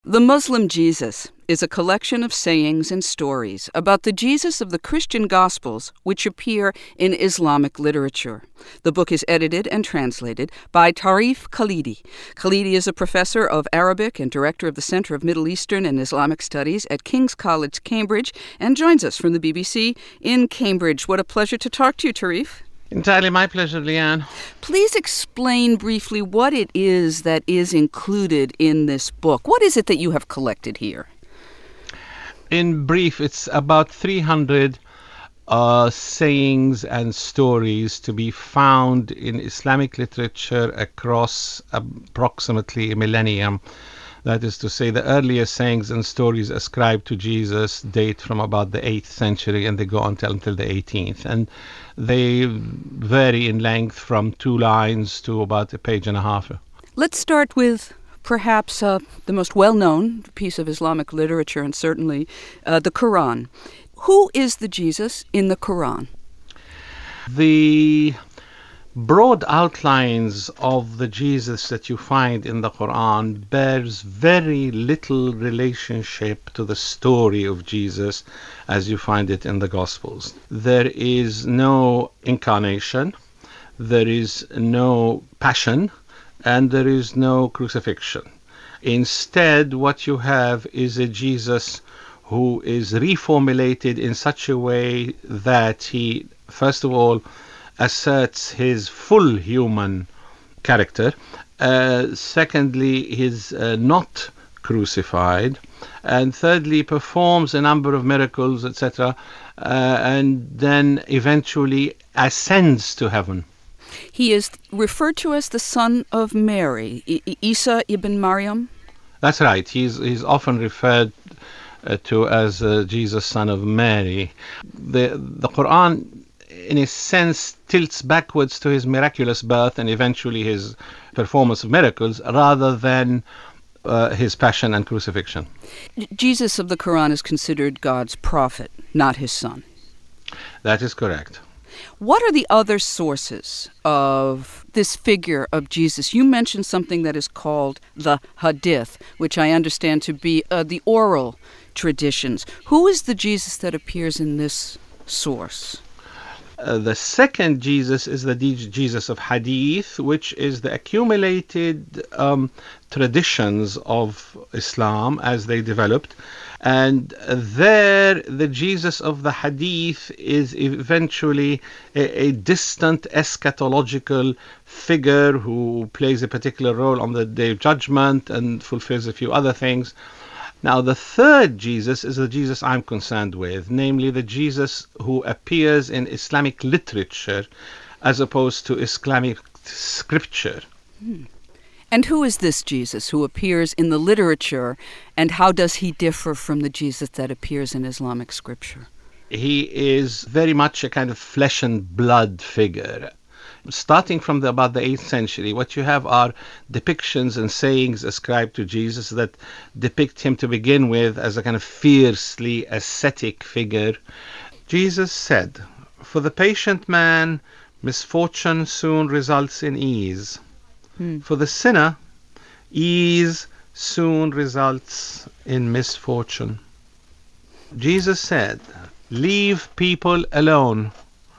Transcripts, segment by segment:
The Muslim Jesus is a collection of sayings and stories about the Jesus of the Christian Gospels which appear in Islamic literature. The book is edited and translated by Tarif Khalidi. Khalidi is a professor of Arabic and director of the Center of Middle Eastern and Islamic Studies at King's College, Cambridge, and joins us from the BBC in Cambridge. What a pleasure to talk to you, Tarif. Entirely my pleasure, Leanne. Please explain briefly what it is that is included in this book. What is it that you have collected here? In brief, it's about 300 sayings and stories to be found in Islamic literature across approximately a millennium. That is to say, the earliest sayings and stories ascribed to Jesus date from about the 8th century and they go on until the 18th. And they vary in length from 2 lines to about a page and a half. Let's start with perhaps the most well-known piece of Islamic literature, and certainly the Quran. Who is the Jesus in the Quran? The broad outlines of the Jesus that you find in the Quran bears very little relationship to the story of Jesus as you find it in the Gospels. There is no incarnation, there is no passion, and there is no crucifixion. Instead, what you have is a Jesus who is reformulated in such a way that he, first of all, asserts his full human character. Secondly, he's not crucified. And thirdly, performs a number of miracles, etc. And then eventually ascends to heaven. He is referred to as the son of Mary, Isa ibn Maryam? That's right. He's often referred to as Jesus, son of Mary. The Quran, in a sense, tilts backwards to his miraculous birth and eventually his performance of miracles rather than his passion and crucifixion. Jesus of the Quran is considered God's prophet, not his son. That is correct. What are the other sources of this figure of Jesus? You mentioned something that is called the Hadith, which I understand to be the oral traditions. Who is the Jesus that appears in this source? The second Jesus is the Jesus of Hadith, which is the accumulated traditions of Islam as they developed. And there, the Jesus of the Hadith is eventually a distant eschatological figure who plays a particular role on the Day of Judgment and fulfills a few other things. Now, the third Jesus is the Jesus I'm concerned with, namely the Jesus who appears in Islamic literature as opposed to Islamic scripture. And who is this Jesus who appears in the literature, and how does he differ from the Jesus that appears in Islamic scripture? He is very much a kind of flesh and blood figure. Starting from about the 8th century, what you have are depictions and sayings ascribed to Jesus that depict him to begin with as a kind of fiercely ascetic figure. Jesus said, "For the patient man, misfortune soon results in ease. For the sinner, ease soon results in misfortune." Jesus said, "Leave people alone.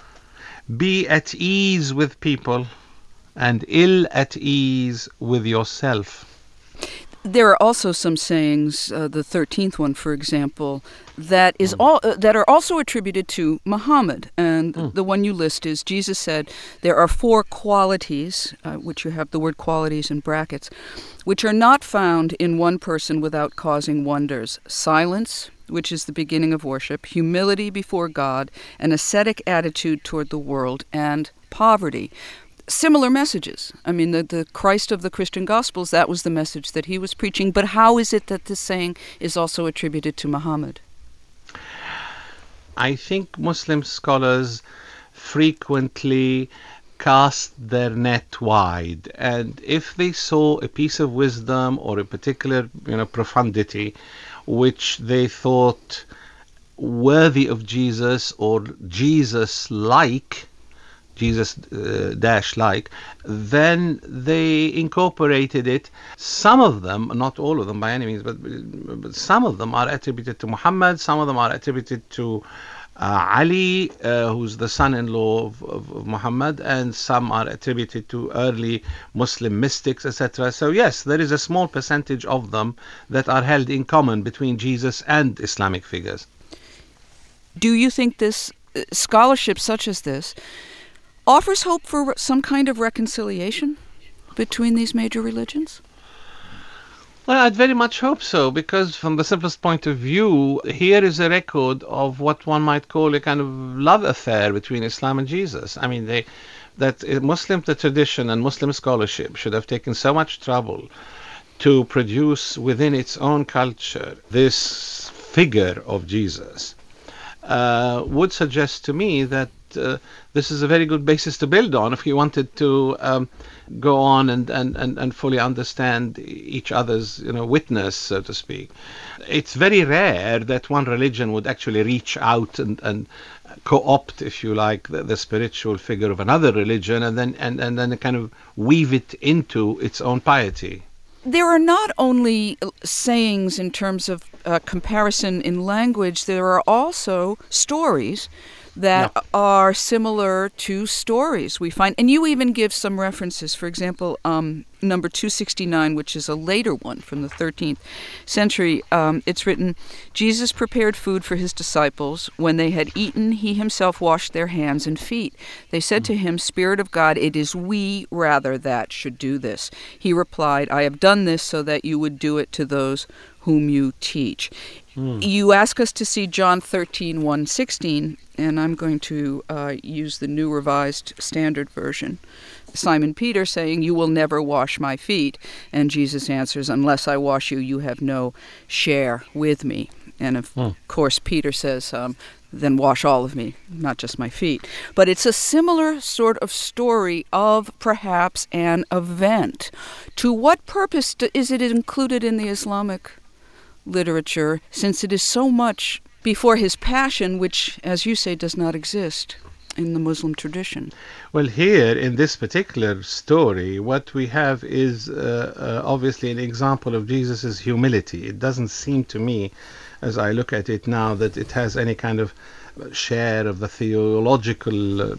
Be at ease with people and ill at ease with yourself." There are also some sayings, the 13th one, for example, that are also attributed to Muhammad. And the one you list is, Jesus said, there are 4 qualities, which you have the word qualities in brackets, which are not found in one person without causing wonders. Silence, which is the beginning of worship, humility before God, an ascetic attitude toward the world, and poverty. Similar messages. I mean, the Christ of the Christian Gospels, that was the message that he was preaching. But how is it that this saying is also attributed to Muhammad? I think Muslim scholars frequently cast their net wide, and if they saw a piece of wisdom or a particular profundity which they thought worthy of Jesus or Jesus-like, Jesus dash like, then they incorporated it. Some of them, not all of them by any means, but some of them are attributed to Muhammad, some of them are attributed to Ali, who's the son-in-law of Muhammad, and some are attributed to early Muslim mystics, etc. So yes, there is a small percentage of them that are held in common between Jesus and Islamic figures. Do you think this scholarship such as this offers hope for some kind of reconciliation between these major religions? Well, I'd very much hope so, because from the simplest point of view, here is a record of what one might call a kind of love affair between Islam and Jesus. I mean, the tradition and Muslim scholarship should have taken so much trouble to produce within its own culture this figure of Jesus, would suggest to me that this is a very good basis to build on if you wanted to go on and fully understand each other's witness, so to speak. It's very rare that one religion would actually reach out and co-opt, if you like, the spiritual figure of another religion and then kind of weave it into its own piety. There are not only sayings in terms of comparison in language, there are also stories that are similar to stories we find. And you even give some references. For example, number 269, which is a later one from the 13th century, it's written, Jesus prepared food for his disciples. When they had eaten, he himself washed their hands and feet. They said to him, Spirit of God, it is we rather that should do this. He replied, I have done this so that you would do it to those whom you teach. You ask us to see John 13:1-16, and I'm going to use the New Revised Standard Version. Simon Peter saying, you will never wash my feet. And Jesus answers, unless I wash you, you have no share with me. And of course, Peter says, then wash all of me, not just my feet. But it's a similar sort of story of perhaps an event. To what purpose is it included in the Islamic literature, since it is so much before his passion, which, as you say, does not exist in the Muslim tradition? Well, here in this particular story, what we have is obviously an example of Jesus' humility. It doesn't seem to me, as I look at it now, that it has any kind of share of the theological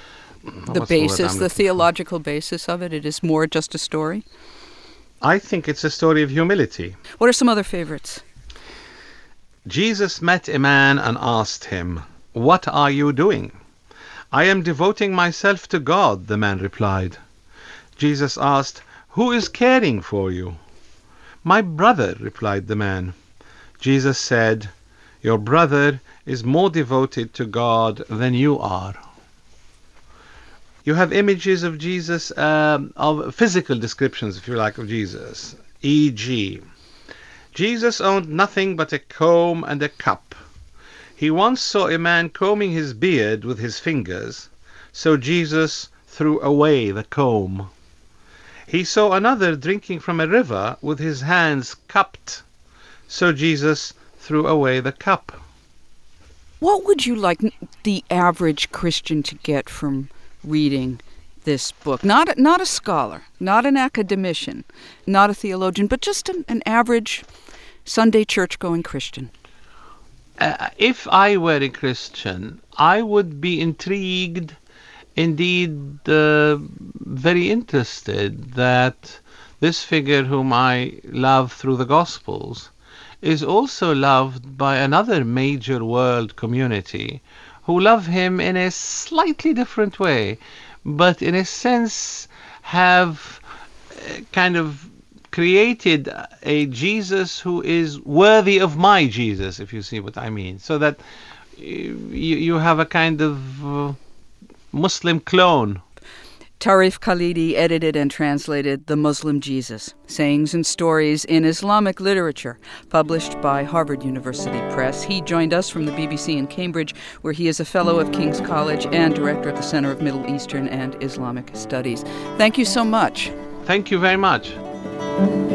the theological basis of it. It is more just a story. I think it's a story of humility. What are some other favorites? Jesus met a man and asked him, What are you doing? I am devoting myself to God, the man replied. Jesus asked, Who is caring for you? My brother, replied the man. Jesus said, Your brother is more devoted to God than you are. You have images of Jesus, of physical descriptions, if you like, of Jesus. E.g., Jesus owned nothing but a comb and a cup. He once saw a man combing his beard with his fingers, so Jesus threw away the comb. He saw another drinking from a river with his hands cupped, so Jesus threw away the cup. What would you like the average Christian to get from reading this book? Not a scholar, not an academician, not a theologian, but just an average Sunday church-going Christian. If I were a Christian, I would be intrigued, indeed very interested, that this figure whom I love through the Gospels is also loved by another major world community who love him in a slightly different way, but in a sense have kind of created a Jesus who is worthy of my Jesus, if you see what I mean. So that you have a kind of Muslim clone. Tarif Khalidi edited and translated The Muslim Jesus, Sayings and Stories in Islamic Literature, published by Harvard University Press. He joined us from the BBC in Cambridge, where he is a Fellow of King's College and Director of the Center of Middle Eastern and Islamic Studies. Thank you so much. Thank you very much.